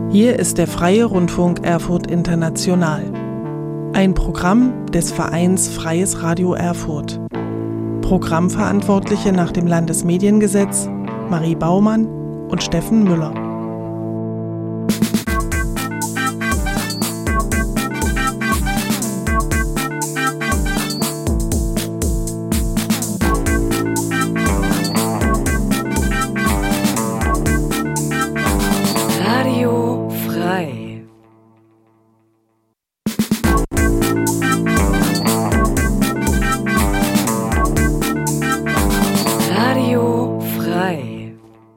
Hier ist der Freie Rundfunk Erfurt International. Ein Programm des Vereins Freies Radio Erfurt. Programmverantwortliche nach dem Landesmediengesetz Marie Baumann und Steffen Müller. Radio frei. Radio frei.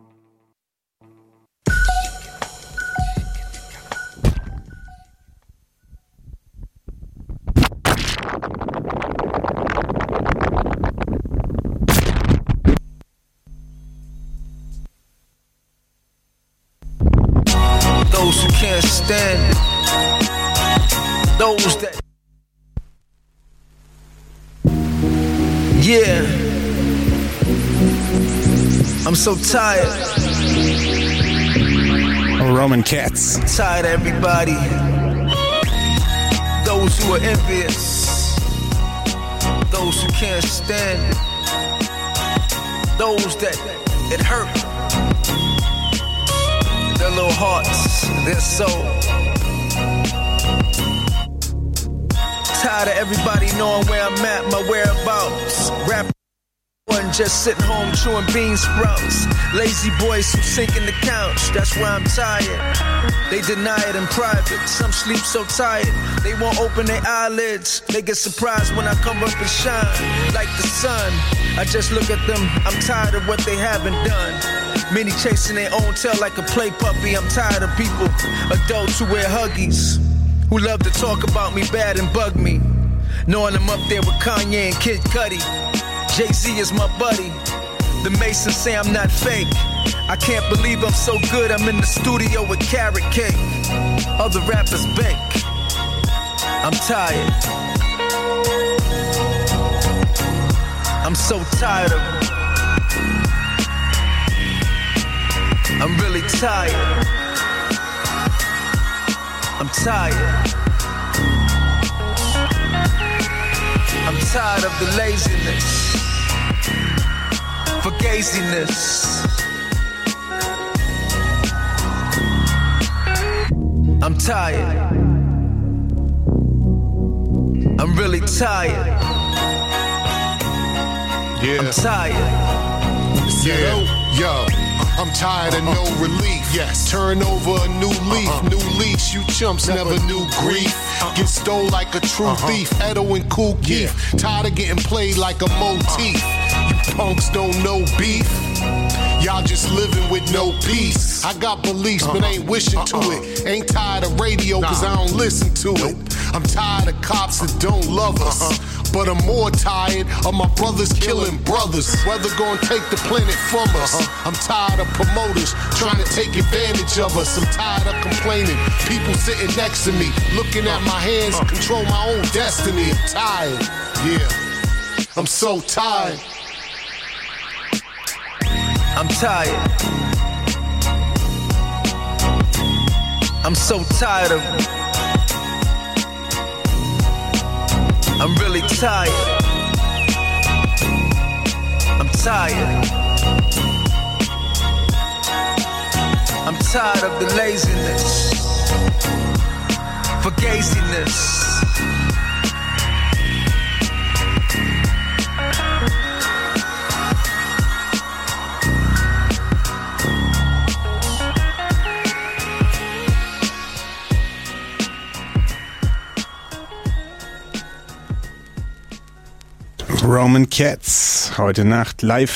Those who can't stand it, those that, yeah, I'm so tired. Roman Cats. I'm tired of everybody, those who are envious, those who can't stand it, those that it hurt. Their little hearts, their soul. Tired of everybody knowing where I'm at, my whereabouts. Rap one just sitting home chewing bean sprouts. Lazy boys who sink in the couch, that's why I'm tired. They deny it in private, some sleep so tired they won't open their eyelids. They get surprised when I come up and shine like the sun. I just look at them, I'm tired of what they haven't done. Many chasing their own tail like a play puppy. I'm tired of people, adults who wear Huggies, who love to talk about me bad and bug me, knowing I'm up there with Kanye and Kid Cudi. Jay-Z is my buddy. The Masons say I'm not fake. I can't believe I'm so good. I'm in the studio with carrot cake. Other rappers bake. I'm tired. I'm so tired of it. I'm really tired. I'm tired. I'm tired of the laziness, fugaziness. I'm tired. I'm really tired. Yeah. I'm tired. Yeah. Yo. I'm tired of no relief. Yes. Turn over a new leaf, new lease. You chumps never knew grief. Get stole like a true thief. Edo and Kool Keith. Tired of getting played like a motif. You punks don't know beef. Y'all just living with no peace. I got beliefs, but ain't wishing to it. Ain't tired of radio, cause I don't listen to it. I'm tired of cops that don't love us. But I'm more tired of my brothers killing brothers. Whether gonna take the planet from us. I'm tired of promoters trying to take advantage of us. I'm tired of complaining. People sitting next to me, looking at my hands, control my own destiny. I'm tired. Yeah. I'm so tired. I'm tired. I'm so tired of it. I'm really tired. I'm tired. I'm tired of the laziness, fugaziness. Roman Cats, heute Nacht live.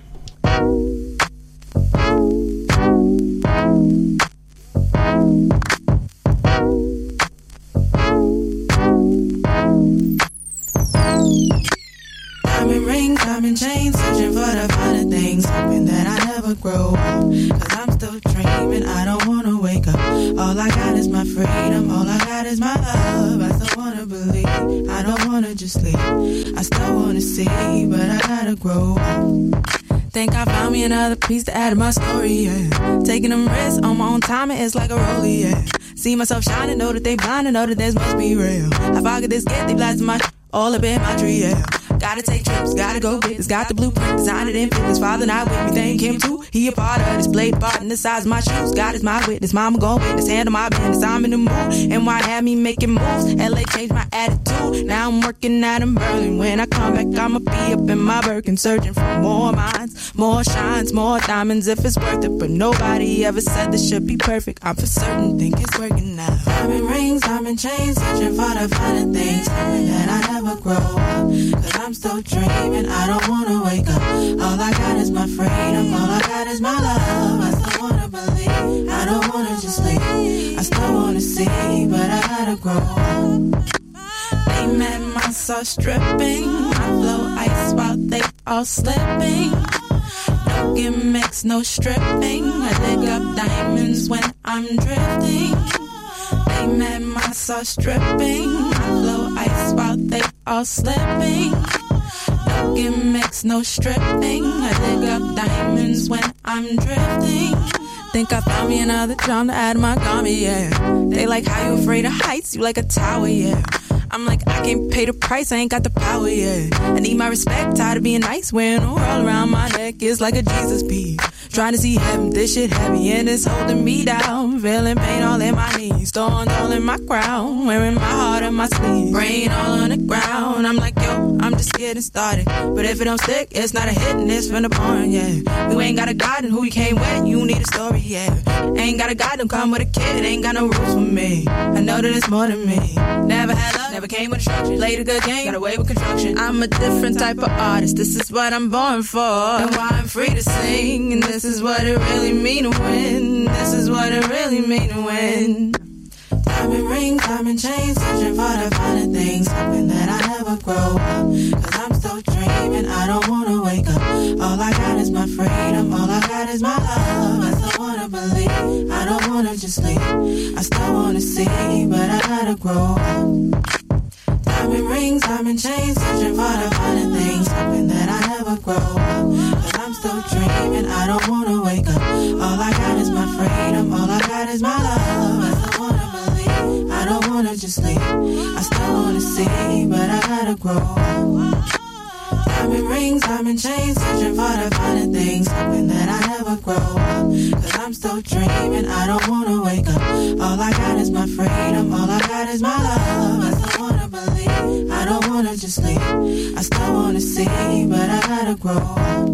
Diamond rings, diamond chains, searching for the finer things, hoping that I never grow up. Cause I'm still dreaming, I don't wanna wake up. All I got is my freedom, all I got is my love. I still wanna believe, I don't wanna just leave. I still wanna see, but I gotta grow up. Think I found me another piece to add to my story, yeah. Taking them risks on my own time, it's like a rollie, yeah. See myself shining, know that they blind, and know that this must be real. If I get this gift, they blasting my all up in my tree, yeah. Gotta take trips, gotta go get this. Got the blueprint, designed it in fitness. Father not with me, thank him too. He a part of this, played part in the size of my shoes. God is my witness, mama gon' witness. Handle my business, I'm in the mood. And why have me making moves? LA changed my attitude. Now I'm working out in Berlin. When I come back, I'ma be up in my Birkin, searching for more minds, more shines, more diamonds if it's worth it. But nobody ever said this should be perfect. I'm for certain, think it's working now. Diamond rings, diamond chains, searching for the finer things, hoping that I never grow up. Cause I'm still dreaming, I don't wanna wake up. All I got is my freedom, all I got is my love. I still wanna believe, I don't wanna just leave. I still wanna see, but I gotta grow up. They mad myself stripping, I flow ice while they all slipping. No gimmicks, no stripping, I dig up diamonds when I'm drifting. They mad myself stripping, I flow ice while they all slipping. No gimmicks, no stripping, I dig up diamonds when I'm drifting. Think I found me another charm to add to my garment, yeah. They like, how you afraid of heights? You like a tower, yeah. I'm like, I can't pay the price, I ain't got the power, yeah. I need my respect, tired of being nice, wearing a world around my neck is like a Jesus piece. Trying to see heaven, this shit heavy and it's holding me down. Feeling pain all in my knees, thorns all in my crown. Wearing my heart on my sleeve, brain all on the ground. I'm like, yo, I'm just getting started. But if it don't stick, it's not a hit and it's from the barn, yeah. You ain't got a guide and who you came with, you need a story, yeah. Ain't got a guide, don't come with a kid, ain't got no rules for me. I know that it's more than me. Never had love, never came with instruction. Played a good game, got away with construction. I'm a different type of artist, this is what I'm born for. And why I'm free to sing, and this is what it really mean to win. This is what it really mean to win. Diamond rings, diamond chains, searching for the finer things, hoping that I never grow up. Cause I'm still dreaming, I don't wanna wake up. All I got is my freedom, all I got is my love. I still wanna believe, I don't wanna just leave. I still wanna see, but I gotta grow up. Diamond rings, diamond chains, searching for the finer things, hoping that I never grow up. Cause I'm still dreaming, I don't wanna wake up. All I got is my freedom, all I got is my love. I still wanna believe, I don't wanna just leave. I still wanna see, but I gotta grow up. Diamond rings, diamond chains, searching for the finer things, hoping that I never grow up. Cause I'm still dreaming, I don't wanna wake up. All I got is my freedom, all I got is my love. I still wanna believe, I don't wanna just leave. I still wanna see, but I gotta grow up.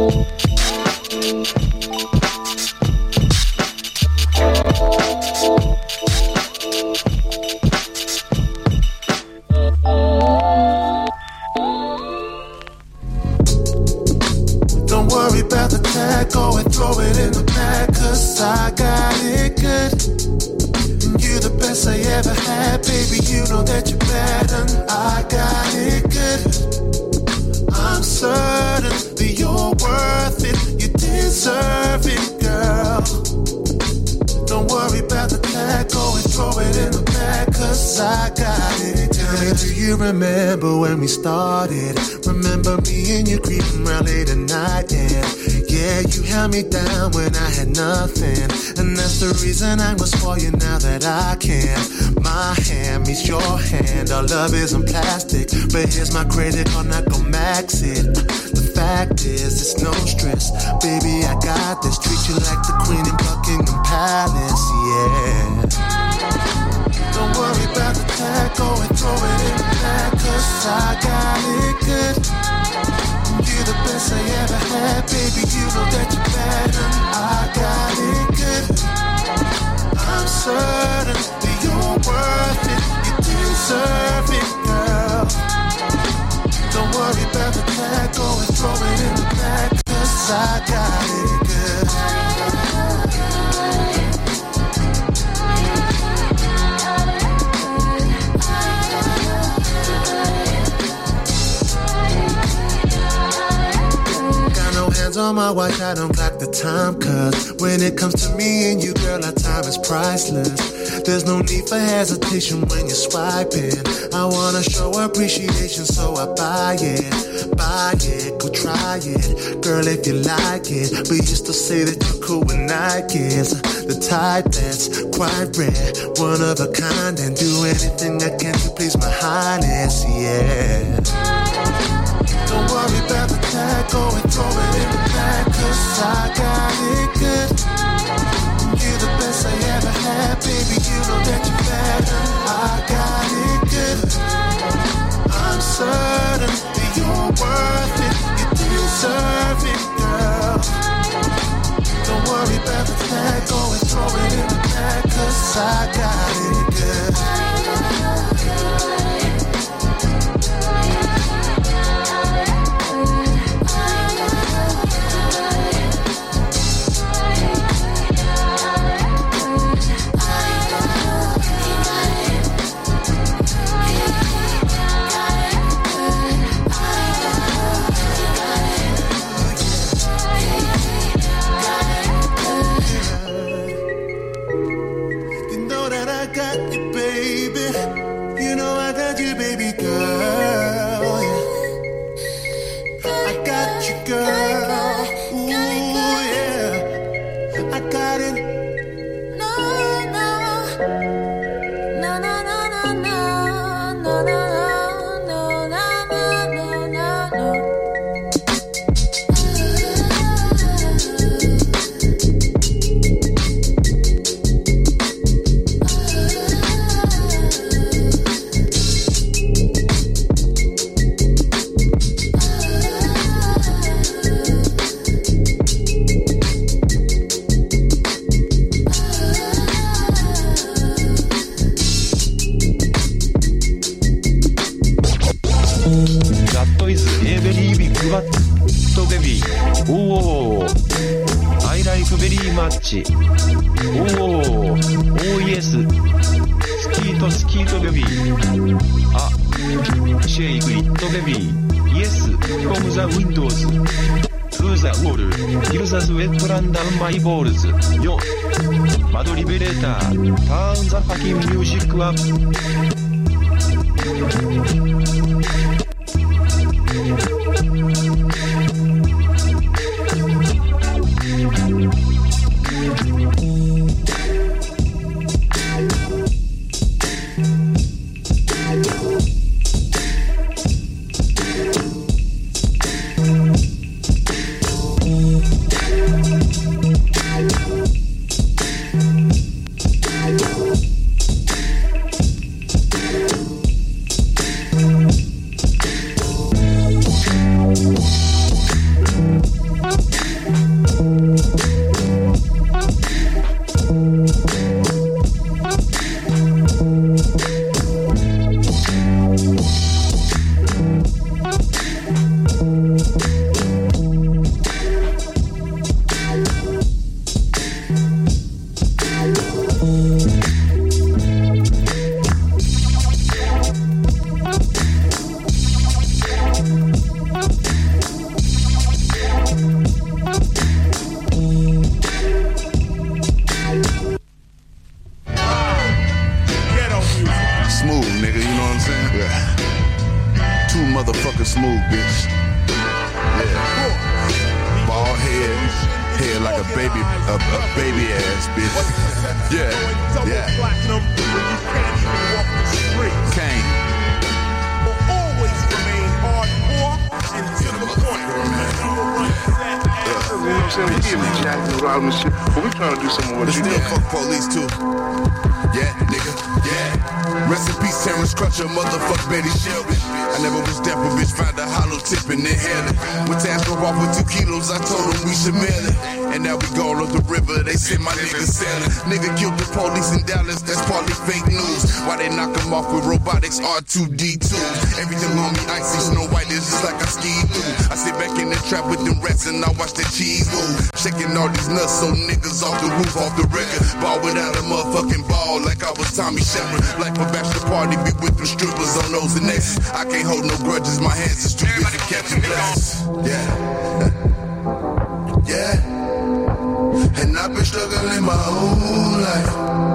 Love isn't plastic, but here's my credit card, not gon' max it. The fact is, it's no stress. Baby, I got this. Treat you like the queen in Buckingham Palace, yeah. Don't worry about the tag, go and throw it in the bag, 'cause I got it good. You're the best I ever had, baby, you know that you're bad, and I got it good. I'm certain that you're worth it. Deserve it, girl. Don't worry about the tag, go and throw it in the bag, 'cause I got it good. Got no hands on my watch, I don't clock the time, 'cause when it comes to me and you, girl, our time is priceless. There's no need for hesitation when you're swiping. I wanna show appreciation, so I buy it, go try it, girl, if you like it. But you still say that you're cool with Nikes, the type that's quite rare, one of a kind, and do anything I can to please my highness, yeah. Don't worry about the tag, go and throw it in the bag, 'cause I got it good. You're the best I ever had, baby, you know that you're bad, and I got it good. I'm certain that you're worth it, you deserve it, girl. Don't worry about the tag, go and throw it in the bag, 'cause I got it good. baby ass bitch. Yeah, yeah. Kane. Will always remain hardcore and to the point. You know what I'm saying? We get these jacks and rob and shit, but we trying to do some of what you do. Still fuck police too. Yeah, nigga, yeah. Rest in peace, Terrence Crutcher, motherfuck Betty Shelby. I never was deaf, a bitch found a hollow tip and inhaled it. When Taz drove off with 2 kilos, I told him we should mail it. And now we go up the river, they send my niggas sailing. Nigga killed the police in Dallas, that's partly fake news. Why they knock him off with robotics R2D2? Everything on me icy, Snow White is just like I skied through. I sit back in the trap with them rats and I watch the cheese move. Shaking all these nuts so niggas off the roof, off the record. Ball without a motherfucking ball, like I was Tommy Shepard. Like a bachelor party, be with them strippers on those and X's. I can't hold no grudges, my hands is too busy catching blessings. Yeah, yeah. And I've been struggling my whole life.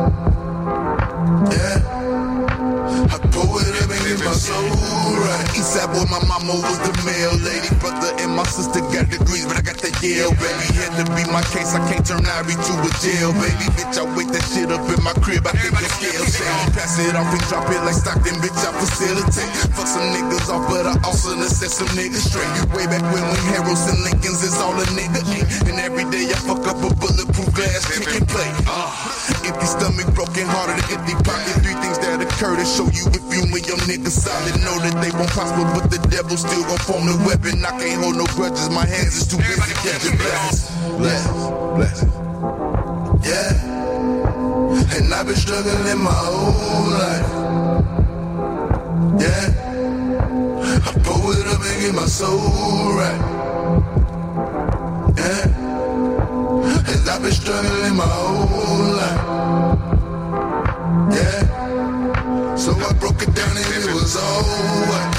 Yeah. I pull it up and get my soul right. Eastside boy, my mama was the mail lady. Brother and my sister got degrees, but I got that Yale, baby. Had to be my case, I can't turn Ivory to a jail, baby. Bitch, I wake that shit up in my crib, I think the scale shake. Pass it off and drop it like Stockton, bitch, I facilitate. Fuck some niggas off, but I also done set some niggas straight. Way back when Harrows and Lincolns is all a nigga ain't. And every day I fuck up a bulletproof glass chicken plate. Empty stomach, broken heart, and empty pocket. 3 things that occur to show you if you and your niggas solid. Know that they won't prosper, but the devil still gon' form the weapon. I can't hold no grudges, my hands is too busy catching blessings. Blessings. Yeah. And I've been struggling my whole life. Yeah. I pull it up and get my soul right. Yeah. And I've been struggling my whole life. Yeah. So I broke it down and it was alright.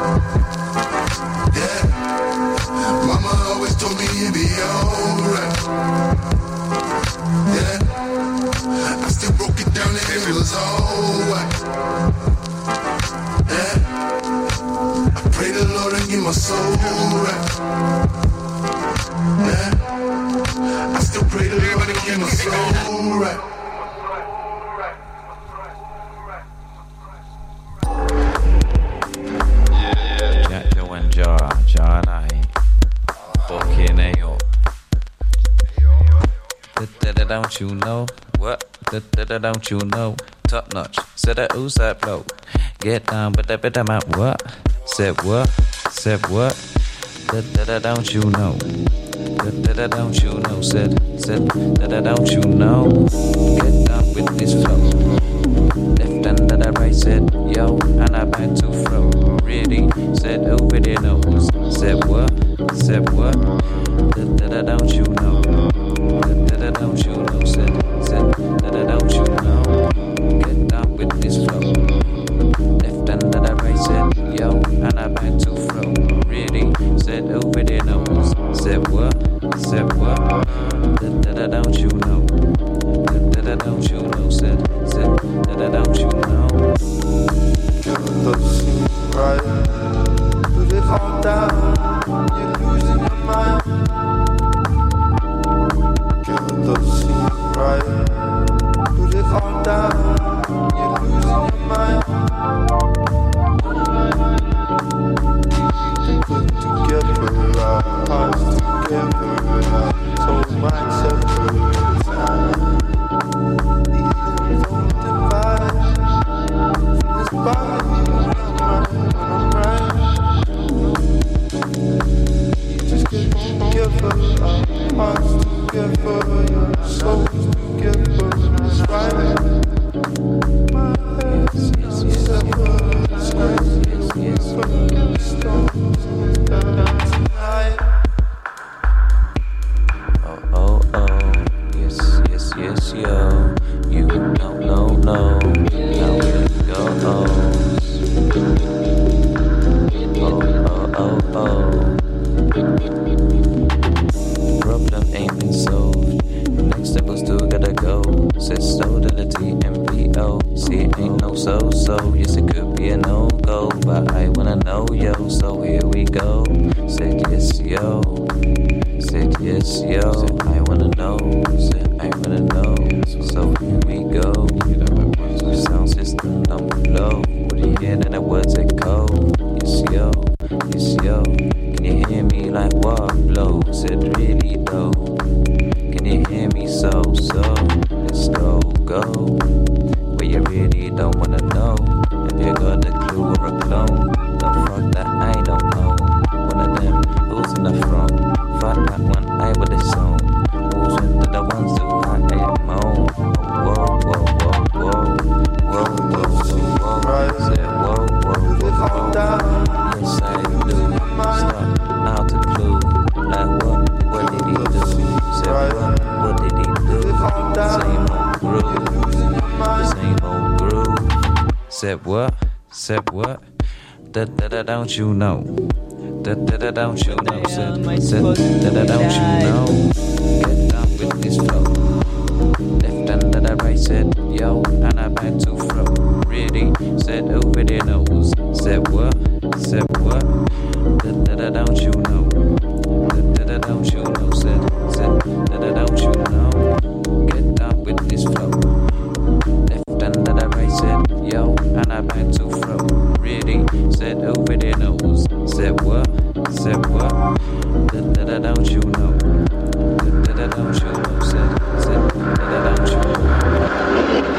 Yeah. Mama always told me it'd be alright. Yeah. I still broke it down and it was alright. Yeah. I pray the Lord and get my soul right. Yeah. I still pray the Lord and get my soul right. Don't you know what? Don't you know? Top notch. Said that ooh, said blow. Get down, but that bit out. What? Said what? Said what? Don't you know? Don't you know? Said don't you know? Get down with this flow. Left and the right said yo, and I back to throw. Really? Said over there nose. Said what? Said what? Don't you know? Don't you know? Said don't you know? Get down with this flow. Left and the right said yo, and I back to throw. Really? Said over there nose. Said what? Said what? Don't you know? Don't you know? Said don't you know? Right. Put it all down. You're losing your mind. Right. Put it all down. You're losing your mind. Put together our hearts together, our soul minds separate. These don't divide from this body. I'm right. You just get together, our hearts together, your souls together. That's right. My hands separate. Yes. Stones down tonight. Oh, yes, yo. You don't know, no. Now it goes. Oh. Problem ain't been solved. Next step was to get Yes, yo, I wanna know, said I wanna know. So here we go. Sound system down below. What do you hear that words echo? Yes, yo, yes, yo. Can you hear me like what blows? Said really though. Can you hear me so? Let's go. But you really don't wanna know. If you got a clue or a clone, don't fuck that I don't know. One of them, who's in the front? Fuck that one, I with the song. Who's into the ones who I ain't moan? Whoa, whoa, whoa, whoa, whoa, whoa, whoa, whoa. Say whoa, whoa, whoa, whoa. Yes, I do. Stop, out to clue. Like what did he do? Say what did he do? Same old groove. Said what? Da don't you know? Da don't you know? Said da don't you know? Get down with this flow. Left under the right said yo, and I back to throw. Really said over their nose. Said what? Da don't you know? Da don't you know? Said da don't you know? Get down with this flow. Left under the right said yo, and I back to throw. Really said over their nose. Said what? Da don't you know? Da don't you know? Said da don't you know?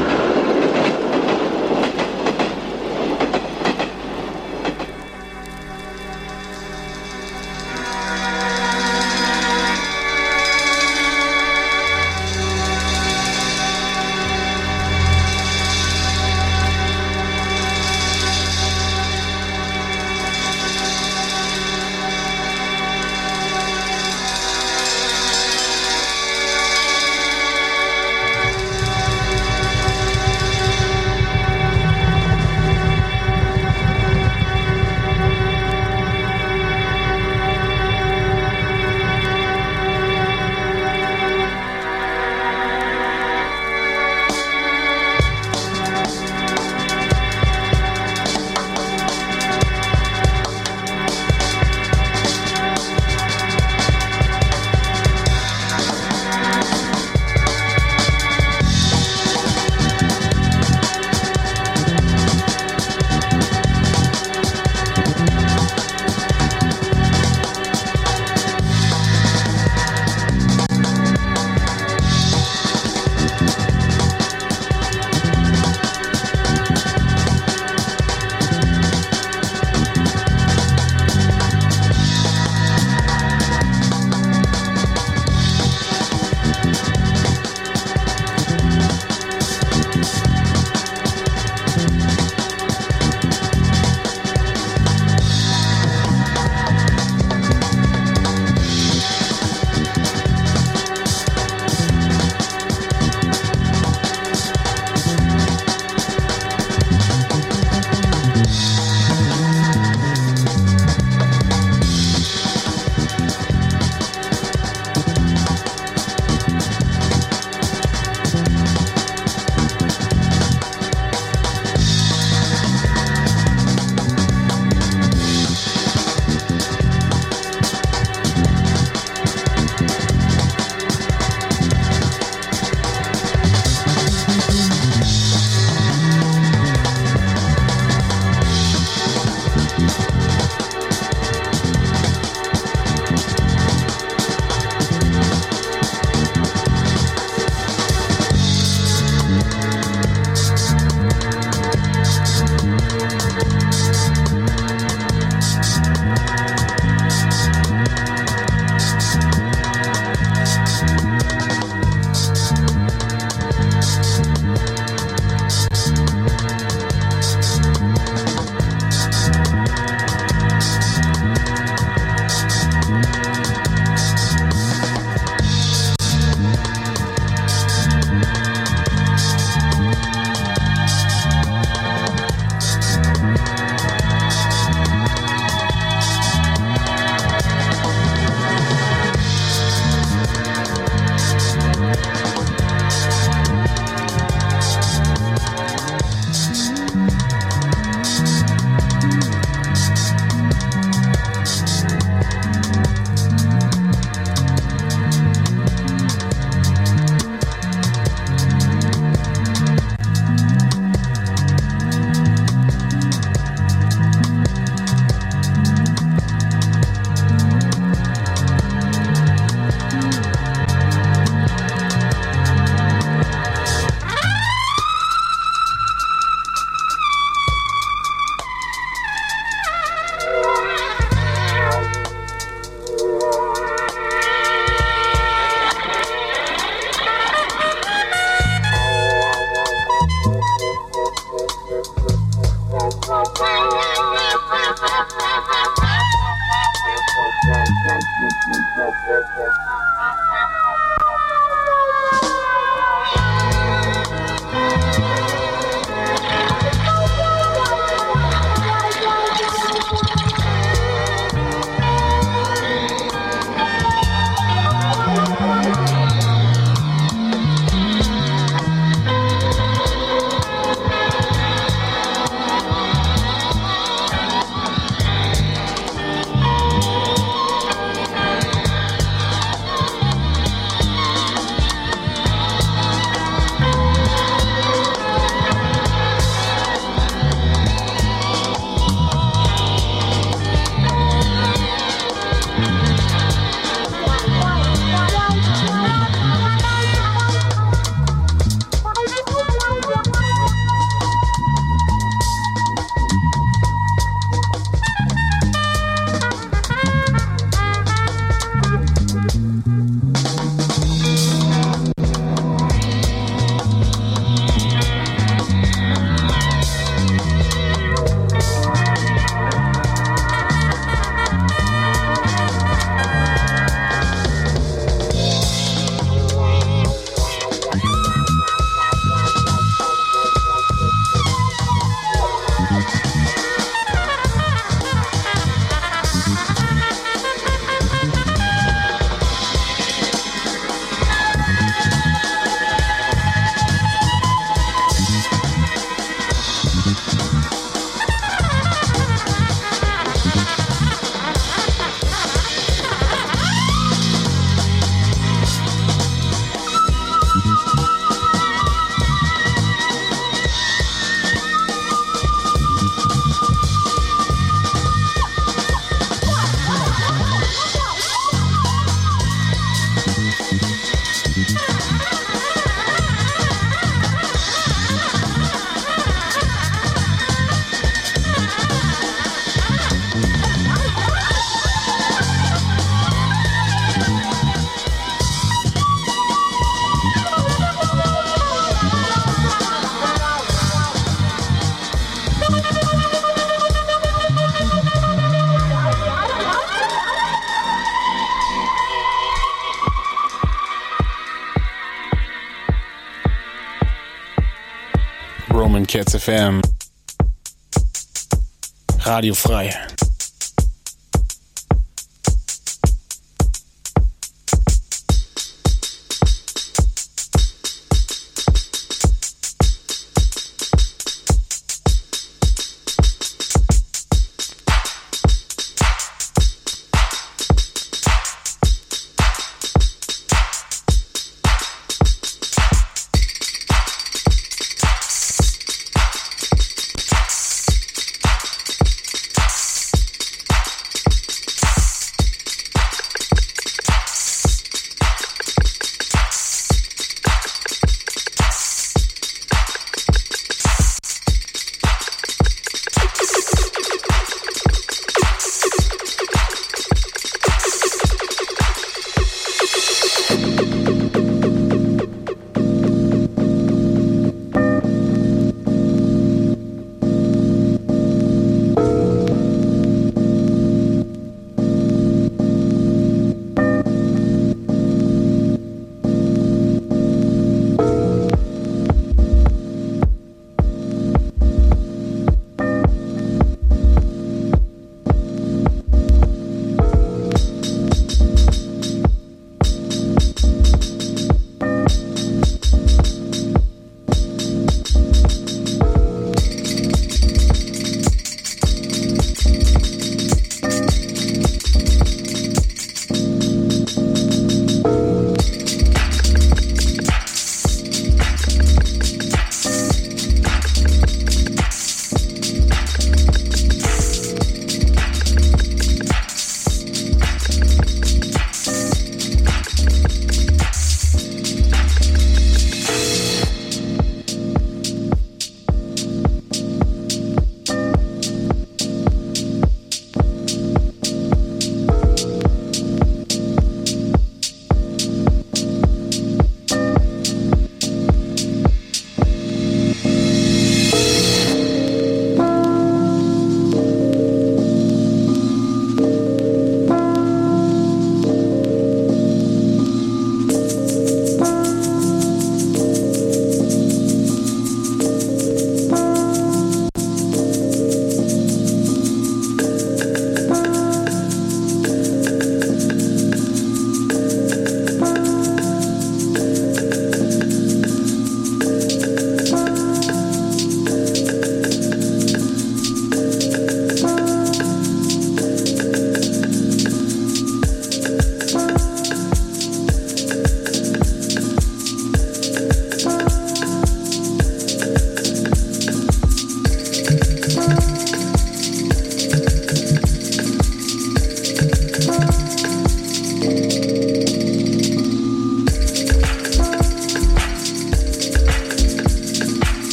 Roman Cats FM. Radio frei.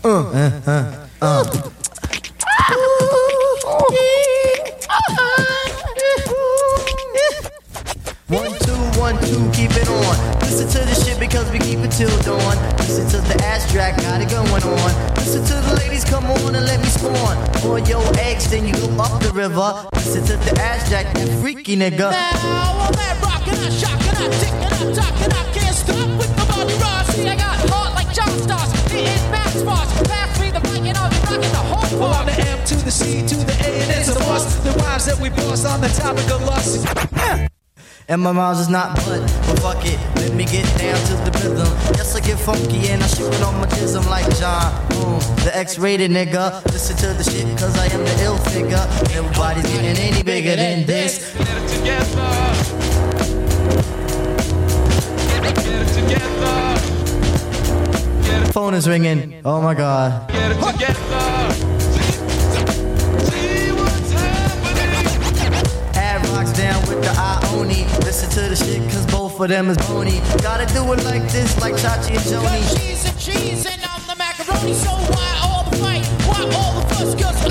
One, two, keep it on. Listen to the shit because we keep it till dawn. Listen to the ass track, got it going on. Listen to the ladies, come on and let me spawn. On your eggs, then you go up the river. Listen to the ass jack, that freaky nigga. Now I'm at rockin', I shockin', I tickin', I talkin', I can't stop with the Bobby Ross. See, I got heart like John Stars, hitting back spots. Pass me the mic and I'll be rockin' the whole part. On the M to the C to the A and it's a bust. The rhymes that we bust on the topic of lust. And my rhymes is not but fuck it, let me get down to the rhythm. Yes, I get funky and I shoot it on my jism like John Boom, the X-rated nigga. Listen to the shit cause I am the ill figure. Everybody's getting any bigger than this. Get it together. Get it together. Get it. Phone is ringing, oh my god. Get it together. See what's happening. Ad rocks down with the Ioni. Listen to the shit cause both of them is bony. Gotta do it like this, like Chachi and Joni. Cause she's a cheese and I'm the macaroni. So why all the fight? Why all the fuss? Cause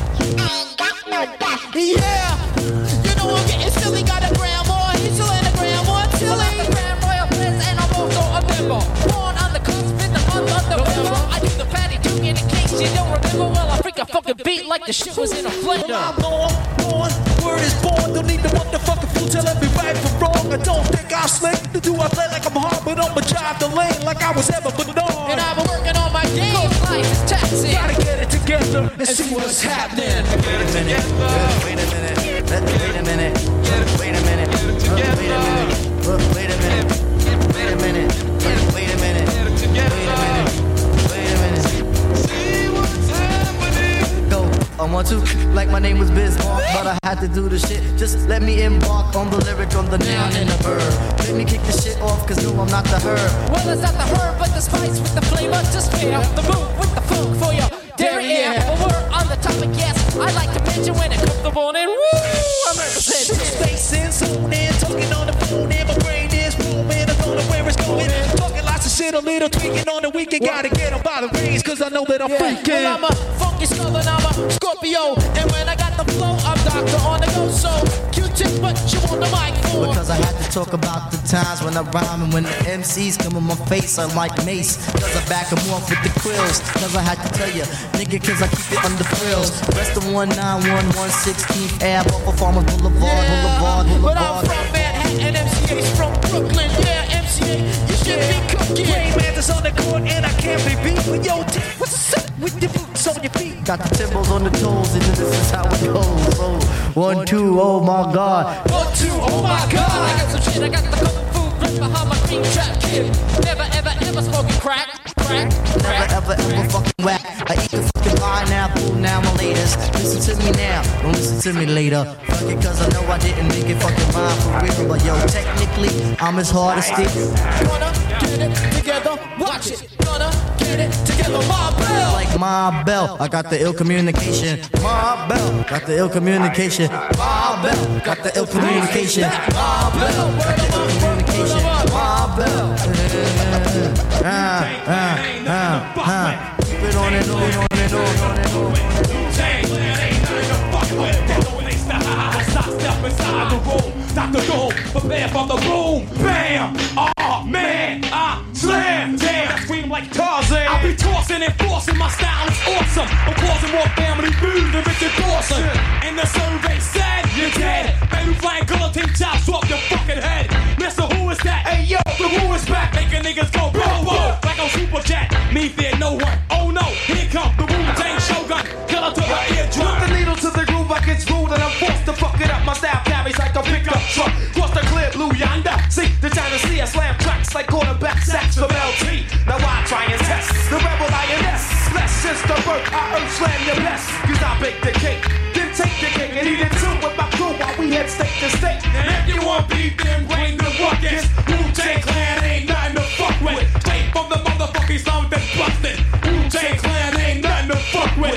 yeah, you know I'm getting silly. Got a grandma, he's still in a grandma. Chilly. I'm the Grand Royal Prince and I'm also a member. Born on the cusp in the month of November. I do the Patty Duke in case you don't remember. Well, I freak a fucking beat like the shit was in a blender. I'm born, word is born. Don't need the motherfucking fool telling me right from wrong. I don't think I'm slick. Do I play like I'm hard, but I'ma drive the lane like I was ever Bernard. And I've been working on my game. Cause life is taxing. Gotta get it together and see what's happening. Get it together. Wait a minute. Wait a minute. Wait a minute. Get it together. Wait a minute. Wait a minute. Wait a minute. Wait a minute. Get it together. Wait a minute. See what's happening. Go. I want to, like my name was Bismarck, but I had to do the shit. Just let me embark on the lyric, on the noun and the verb. Let me kick the shit off, cause no, I'm not the herb. Well, it's not the herb, but the spice with the flavor. Just fair the move with the funk for your derriere. But we're on the topic, yes. I like to mention when it comes to morning. Woo! I'm representing. Space in, zone in, talking on the phone, and my brain is booming. I don't know where it's going. Talking lots of shit, a little tweaking on the weekend. Gotta get them by the reins, cause I know that I'm freaking. Well, I'm a funky skull and I'm a Scorpio. And when I got the flow, I'm Doctor on the go. So, Q-tip, what you on the mic for? Because I had to talk about the times when I rhyme and when the MCs come in my face, I'm like Mace. Cause I back them off with the quills. Cause I had to tell you, nigga, cause I keep it under frills. Rest of 191, 116th Ave, off of Farmers Boulevard, Boulevard. But I'm from Manhattan, MCA's from Brooklyn. Yeah, MCA, you should be cooking. Rain man that's on the court and I can't be beat. But yo, what's up with your boots on your feet? Got the timbals on the toes, and this is how it goes. Oh, 1, 2, oh my god. 1, 2, oh my god. I got some shit, I got the kung fu grip behind my green trap kid. Never, ever, ever smoking crack. Never, ever fucking whack. I eat the fucking pineapple, now my latest. Listen to me now, don't listen to me later. Fuck it, cause I know I didn't make it fucking rhyme for real. But yo, technically, I'm as hard as steel. Gonna get it together, watch it. Gonna get it together, my bell. Like my bell, I got the ill communication. My bell, got the ill communication. My bell, got the ill communication. My bell, got the ill communication. My bell. Keep it on and on and on and on. Step inside the room, Dr. Doom, prepare for the boom, bam, oh man, I slam, damn, I scream like Tarzan. I be tossing and forcing, my style is awesome. I'm causing more family food than Richard Dawson. And the survey said you're dead. Baby flying guillotine chops off your fucking head. Mister, who is that? Hey yo, the who is back, making niggas go whoa whoa, like I'm Super Jet. Me fear no one. Oh no, here come the Wu-Tang Shogun, killer to the eardrum. Put the needle to the groove like it's rude, and I'm forced to fuck it up. My style carries like a pickup truck. Cross the clear blue yonder. See the China Sea, I slam tracks like quarterback sacks from LT. Now I try and test the rebel INS. Less since the birth, I earth slam your best. Cause I bake the cake, then take the cake and eat it too with my crew while we head state to state. And if you want beef, then bring the ruckus. Wu-Tang Clan ain't nothing to fuck with. Straight from the motherfucking slum that's busted. Wu-Tang Clan ain't nothing to fuck with.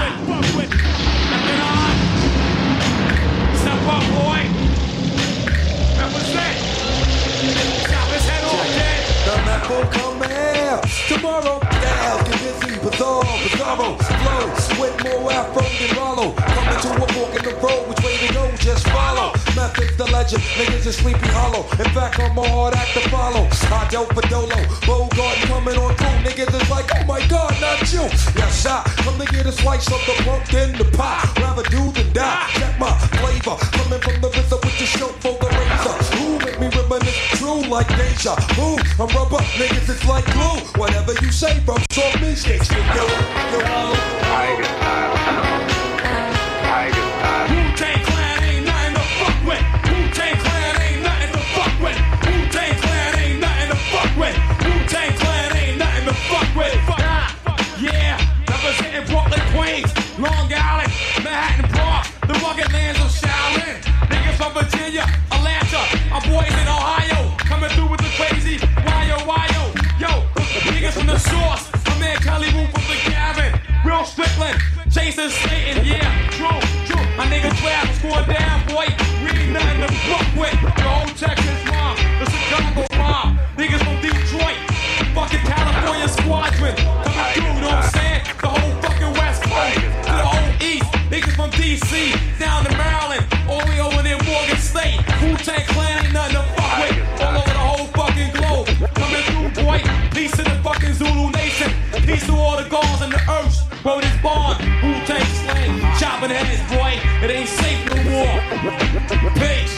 Step up, boy. Represent. Chop his head off, kid. The map will come out tomorrow. They'll give it busy, bizarro, flow, with more afro than Rollo. Coming to a fork in the road, which way to go, just follow. Method's the legend, niggas is Sleepy Hollow. In fact, I'm a hard act to follow. I dope for Dolo, Bogart coming on through. Niggas is like, oh my God, not you. Yes, I come to get a slice of the pumpkin, the pie. Rather do than die. Check my flavor, coming from the RZA with the show for the razor. Who make me reminisce true like deja vu? I'm rubber, niggas is like glue. Whatever you say, bro, so me sticks to you. Tiger style. Tiger style. Wu-Tang Clan ain't nothing to fuck with. Wu-Tang Clan ain't nothing to fuck with. Wu-Tang Clan ain't nothing to fuck with. Wu-Tang Clan ain't nothing to fuck with. Yeah, representing Brooklyn, Queens, Long Island, Manhattan Park, the rugged lands of Shaolin. Niggas from Virginia, Atlanta, our boys in Ohio, coming through with the crazy wyo. Yo, niggas from the source, my man Kelly Wu from the Gavin, Will Strickland, Jason Slayton, yeah, true. My nigga Trav was going down, boy. We ain't nothing to fuck with. The whole Texas mob, the Chicago mob, niggas from Detroit, fucking California squadron, coming through, you know what I'm saying? The whole fucking West Coast, to the whole East, niggas from DC, down to Maryland, all the way over there Morgan State. Wu-Tang Clan ain't nothing to fuck with, all over the whole fucking globe, coming through, boy. Peace to the fucking Zulu Nation, peace to all the gods and the earths. Bro, this bond, Wu-Tang slang, chopping heads, boy. It ain't safe no more. Peace.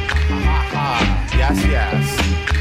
Yes.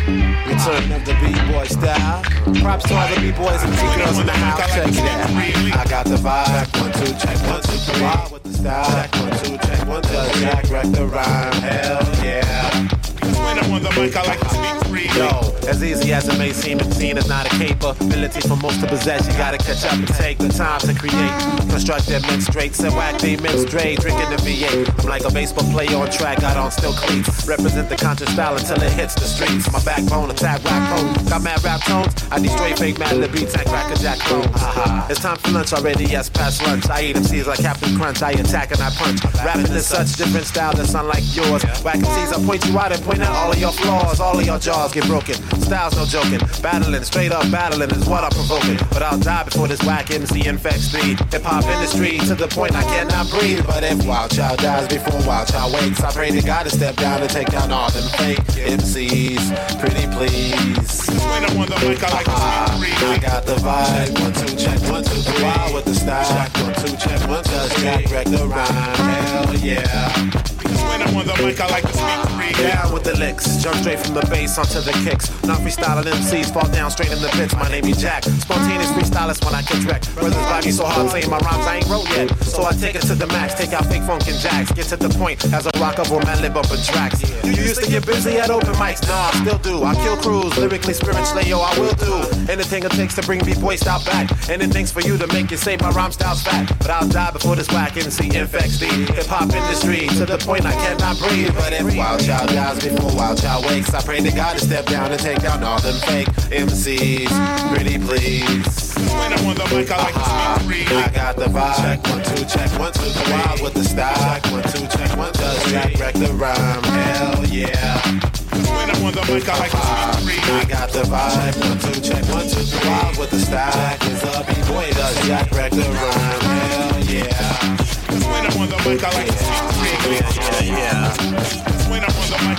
We turn up the B-boy style. Props to all the B-boys and T-girls in the house. Check it out. I got the vibe. 1, 2, check 1, 2, 3. With the style. Check 1, 2, check 1, 2. Jack wreck the rhyme. Hell yeah. When I'm on the mic, I like to speak free. Yo, as easy as it may seem, the scene is not a capability for most to possess. You gotta catch up and take the time to create. Construct that menstruate, set whack demonstrate. Drinking the V8. I'm like a baseball player on track, got on still cleats. Represent the conscious style until it hits the streets. My backbone, attack rap code. Got mad rap tones, I destroy fake mad the beats and crack a jack clone. It's time for lunch already, yes, past lunch. I eat MCs like Captain Crunch, I attack and I punch. Rapping is such different style that's unlike yours. Whack MCs, I point you out and point out all of your flaws. All of your jaws get broken. Style's no joking. Battling, straight up battling is what I'm provoking. But I'll die before this whack MC infects the hip-hop industry to the point I cannot breathe. But if Wild Child dies before Wild Child wakes, I pray to God to step down and take down all them fake MCs. Pretty please. When I'm on the mic, I like to speak free. I got the vibe. 1, 2, check 1, 2, 3. Wild with the style. Check 1, 2, check 1, 2. Jack wreck the rhyme. Hell yeah. When I'm on the mic, I like to speak free. Down with the licks, jump straight from the bass onto the kicks. Not freestyling MCs, fall down straight in the pits. My name is Jack, spontaneous freestylist when I catch wreck. Brothers buy me so hard saying my rhymes I ain't wrote yet. So I take it to the max, take out fake funk and jacks. Get to the point as a rocker or man lib up in tracks. You used to get busy at open mics, nah, I still do. I kill crews, lyrically, spiritually, yo, I will do anything it takes to bring B-boy style back. Anything's for you to make you say my rhyme style's fat. But I'll die before this whack MC infects the hip-hop industry to the point I cannot breathe. But if Wild Child dies before Wild Child wakes, I pray to God to step down and take down all them fake MCs. Pretty please. When I'm on the mic, I like to speak free. I got the vibe. Check 1, 2, check 1, 2, 3. Wild with the style. Check 1, 2, check 1, 2. Jack wreck the rhyme. Hell yeah. When I'm on the mic, I like to speak free. I got the vibe. 1, 2, check 1, 2, 3. Wild with the style. Jack is a B-boy, does Jack wreck the rhyme. Hell yeah. When I'm on the mic, I like to speak free. Yeah. When I'm on the mic.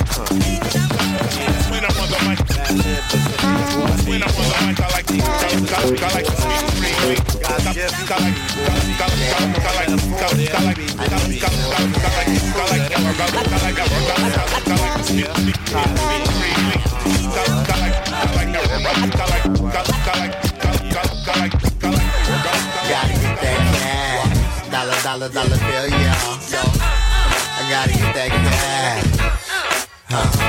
When I'm on the mic. When I'm on the mic, I like to speak free. Dollar bill, y'all. I gotta get that cash.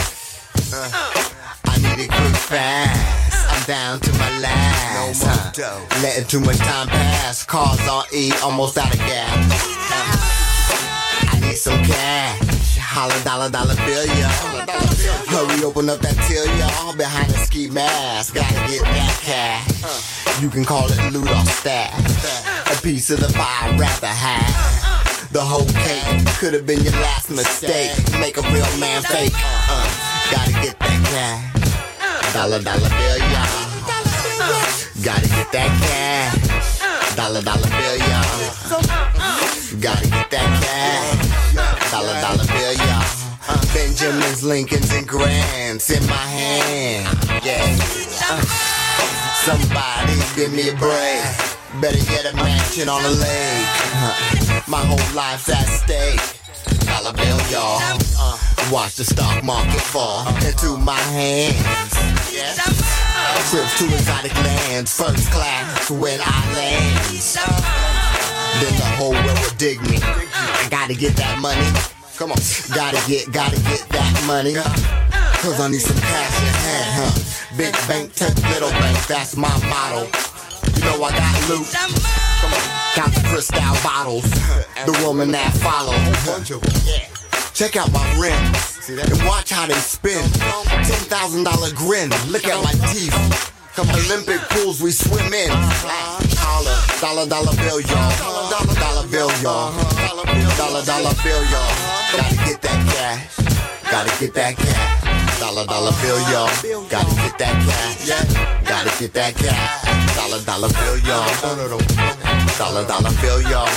I need it quick, fast. I'm down to my last. Letting too much time pass. Cars on E, almost out of gas. I need some cash. Holla, dollar bill, y'all. Hurry, open up that till, y'all. Behind the ski mask, gotta get that cash. You can call it loot or stash. A piece of the pie I'd rather have. The whole cake could have been your last mistake. Make a real man fake. Gotta get that cash. Dollar bill, y'all. Gotta get that cash. Dollar bill, y'all. Gotta get that cash. Dollar bill, y'all. Benjamins, Lincolns, and Grants in my hand. Yeah. Somebody give me a break. Better get a mansion on a lake. My whole life's at stake. Dollar bill, y'all. Watch the stock market fall into my hands. Yeah. Trips to exotic lands, first class when I land. Then the whole world will dig me. I gotta get that money. Come on, gotta get that money. Cause I need some cash in hand, huh? Big bank, take little bank, that's my motto. You know I got loot. Come on, got the crystal bottles. The woman that follow. Check out my rims and watch how they spin. $10,000 grin, look at my teeth. Come Olympic pools we swim in. Dollar bill, y'all. Dollar bill, y'all. Dollar bill, y'all. Gotta get that cash. Gotta get that cash. Dollar bill, y'all. Gotta get that cash. Gotta get that cash. Dollar bill, y'all. Dollar bill, y'all.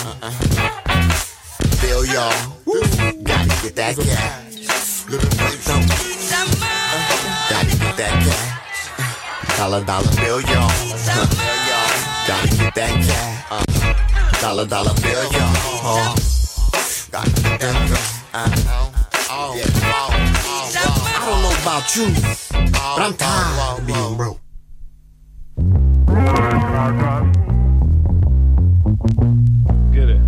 Bill, y'all. Gotta get that cash. Gotta get that cash. Dollar bill, y'all. Gotta get that cash. Dollar bill, y'all. Gotta get that cash. I don't know about you, but I'm tired of being broke. Get it.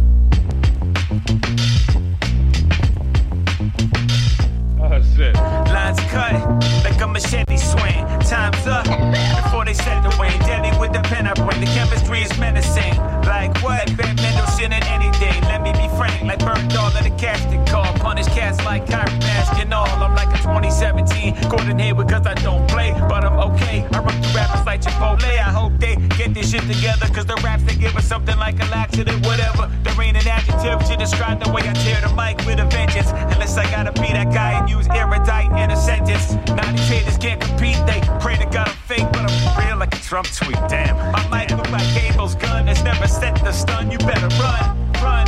Oh shit. Lines cut like a machete swing. Time's up before they set the wind. Deadly with the pen I bring. The chemistry is menacing. Like what? Ben Mendelsohn and anything. Let me be frank. Like Bergdahl at the casting call. Punish cats like Kyrie Baskin-All. I'm like a 2017 Gordon Hayward cause I don't play, but I'm okay. I run through rappers like Chipotle. I hope they get this shit together cause the raps they give us something like a laxative, whatever. There ain't an adjective to describe the way I tear the mic with a vengeance. Unless I gotta be that guy and use erudite in a sentence. Now these haters can't compete. They pray to God I'm fake, but I'm real like a Trump tweet. Damn, my mic look like Gable's gun. It's never set to stun. You better run.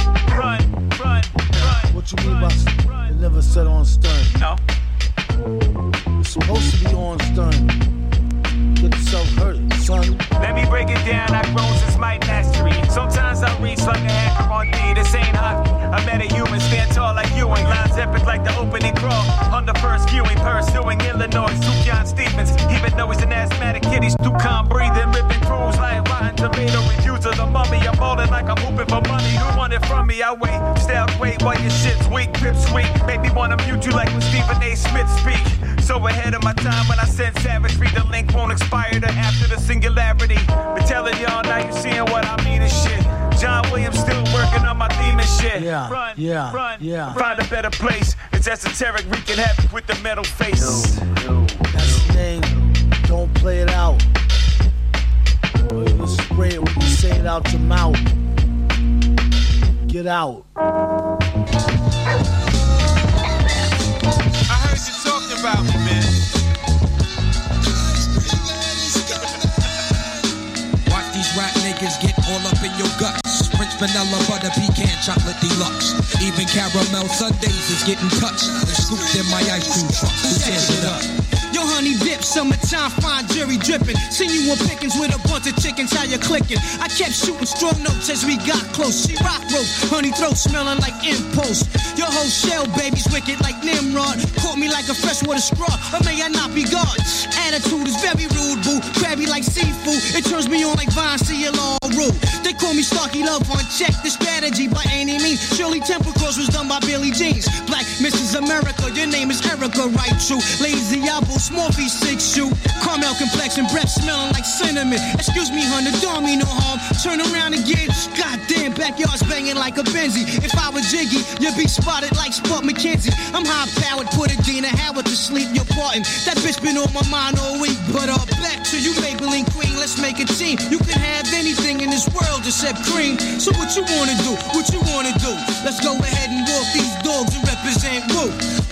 What you mean by it never set on stun? No. It's supposed to be on stun. Get yourself hurt, son. Let me break it down. I've grown since my mastery. Sometimes I reach like a hacker on D. This ain't hockey. I met a human, stand tall like Ewing. Lines epic like the opening crawl. On the first viewing, pursuing Illinois. Sufjan Stevens. Even though he's an asthmatic kid, he's too calm breathing. Ripping crews like rotten tomato reviews of the mummy. I'm ballin' like I'm hooping for money. Who want it from me? I wait. Style wait while your shit's weak. Pips weak. Make me wanna mute you like when Stephen A. Smith speak. So ahead of my time when I send savagery. The link won't expire till after the singularity. But telling y'all now you seeing what I mean and shit. John Williams still working on my theme and shit. Run. Find a better place. It's esoteric, wreaking havoc with the metal face. That's the name. Don't play it out. You spray it when you say it out your mouth. Get out. I heard you talking about me, man. Watch these rap niggas get all up in your guts. French vanilla butter pecan chocolate deluxe. Even caramel sundaes is getting touched and scooped in my ice cream truck. Who tears it up? Yo, honey dip, summertime, fine jury dripping. Seen you on pickings with a bunch of chickens, how you clicking? I kept shooting strong notes as we got close. She rock rope, honey throat smelling like impulse. Your whole shell, baby's wicked like Nimrod. Caught me like a freshwater straw, or may I not be God? Attitude is very rude, boo. Crabby like seafood, it turns me on like Vine, see it all rude. They call me Starkey Love on check the strategy by any means. Shirley Temple Cross was done by Billie Jeans. Black Mrs. America, your name is Erica, right? True. Lazy apple, small feet, 6 shoe. Caramel complexion, breath smelling like cinnamon. Excuse me, honey, don't mean no harm. Turn around again. Goddamn, backyard's banging like a Benzie. If I was Jiggy, you'd be spotted like Spud McKenzie. I'm high powered, put Adina Howard to sleep. You're parting. That bitch been on my mind all week. But back to you, Maybelline Queen. Let's make a team. You can have anything in this world except cream. So what you wanna do? What you wanna do? Let's go ahead and walk these dogs and represent Woo.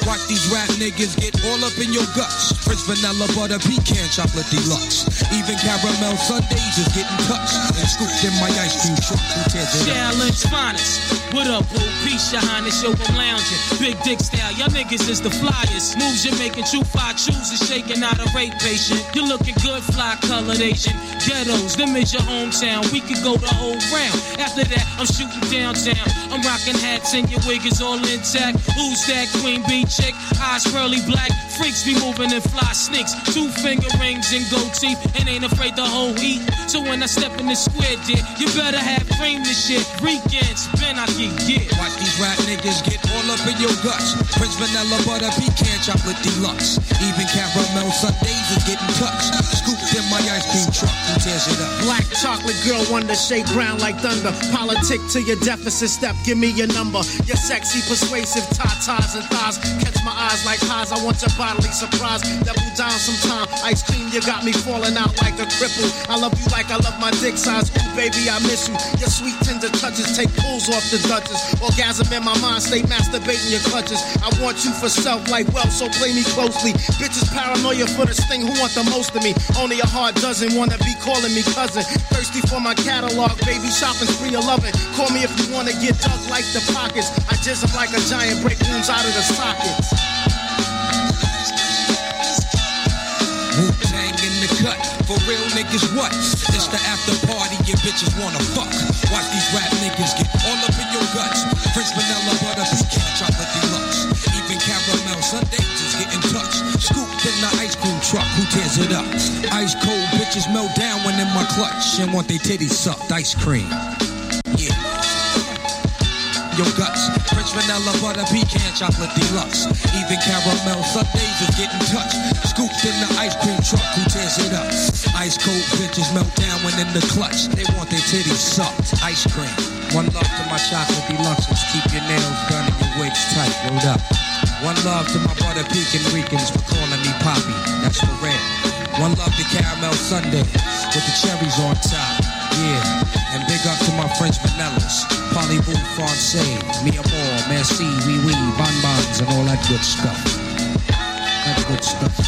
Watch these rap niggas get all up in your guts. French vanilla butter pecan chocolate deluxe. Even caramel sundaes is getting touched and scooped in my ice cream truck. Challenge finest. What up, boo? Peace, your highness. Yo, I'm lounging. Big dick style. Y'all niggas is the flyers. Moves you're making, true fire chooses, shaking out a rape patient. You're looking good, fly colored Asian. Ghettos, them is your hometown. We could go the whole round. After that, I'm shooting downtown. I'm rocking hats and your wig is all intact. Who's that queen bee chick? Eyes pearly black. Freaks be moving and fly sneaks. 2 finger rings and gold teeth. And ain't afraid the whole heat. So when I step in the square, dear, you better have cream this shit. Weekend spin, I can get. Watch these rap niggas get all up in your guts. French vanilla butter pecan chocolate deluxe. Even caramel sundaes is getting touched. Scooped in my ice cream truck. Who tears it up? Black chocolate girl wonder, shake brown like thunder. Politic to your deficit step, give me your number. Your sexy, persuasive tatas and thighs. Catch my eyes like highs, I want your bodily surprise. Double down sometime, ice cream, you got me falling out like a cripple. I love you like I love my dick size. Ooh, baby, I miss you. Your sweet tender touches take pulls off the Duchess. Orgasm in my mind, stay masturbating your clutches. I want you for self like wealth, so play me closely. Bitches paranoia for the sting, who want the most of me? Only a hard dozen wanna be calling me cousin. Thirsty for my catalog, baby, shopping spree 11. Call me if you wanna get dug like the pockets. I jizz them like a giant, break rooms out of the sockets. Wu-Tang in the cut, for real niggas what? It's the after party, your bitches wanna fuck. Watch these rap niggas get all up in your guts. French vanilla butter pecan chocolate deluxe. Even caramel sundaes is getting touched. Scooped in the ice cream truck, who tears it up? Ice cold bitches melt down when in my clutch and want they titties sucked. Ice cream, yeah. Your guts, French vanilla butter pecan chocolate deluxe. Even caramel sundaes is getting touched. Scooped in the ice cream truck, who tears it up? Ice cold bitches melt down when in the clutch. They want their titties sucked. Ice cream. One love to my chocolate deluxes. Keep your nails done and your wigs tight. Rolled up. One love to my butter pecan Ricans for calling me Poppy. That's for real. One love to caramel sundaes with the cherries on top. Yeah, and big up to my French vanillas. Parlez-vous français, mi amour, merci, oui, oui, bonbons, and all that good stuff. That good stuff.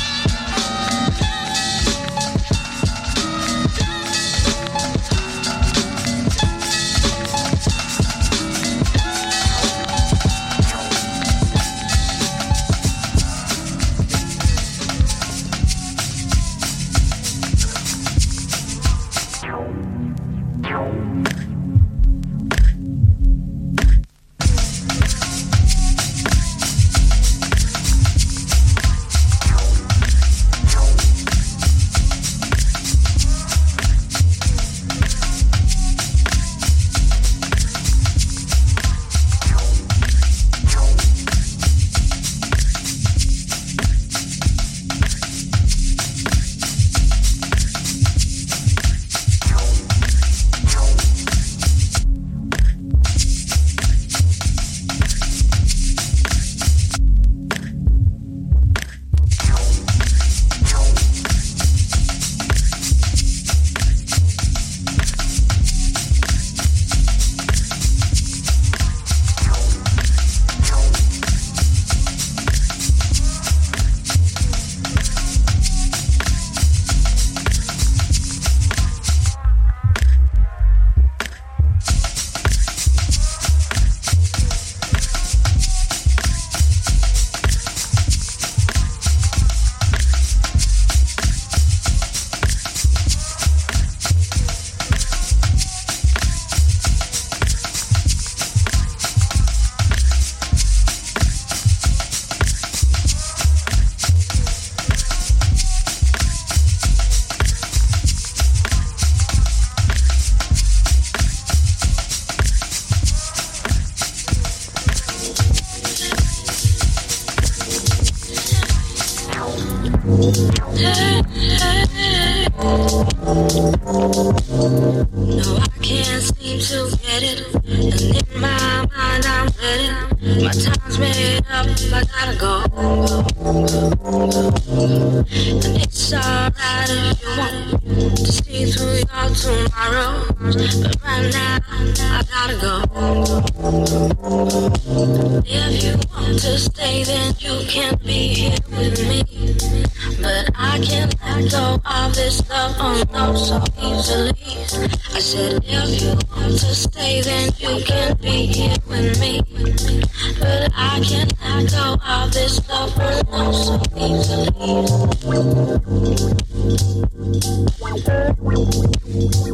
No, I can't seem to get it. And in my mind I'm ready. My time's made up, I gotta go. And it's alright if you want to see through your tomorrow. But right now, I gotta go. If you want to stay, then you can be here with me. But I can't let go of this love, oh no, so easily. I said, if you want to stay, then you can be here with me. But I can't let go of this love, oh no, so easily.